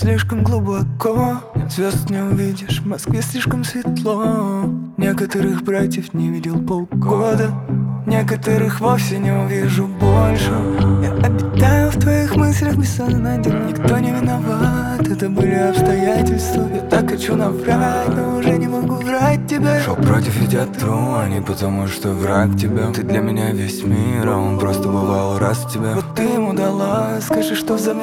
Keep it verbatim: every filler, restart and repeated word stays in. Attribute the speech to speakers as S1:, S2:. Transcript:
S1: слишком глубоко. Звезд не увидишь, в Москве слишком светло. Некоторых братьев не видел полгода, некоторых вовсе не увижу больше. Я обитаю в твоих мыслях бессознательно. Никто не виноват, это были обстоятельства. Я так хочу наврать, но уже не могу врать тебе. Шел против, ведь я тру, а не потому, что враг тебя. Ты для меня весь мир, а он просто бывал раз тебя. Вот ты ему дала, скажи, что взамен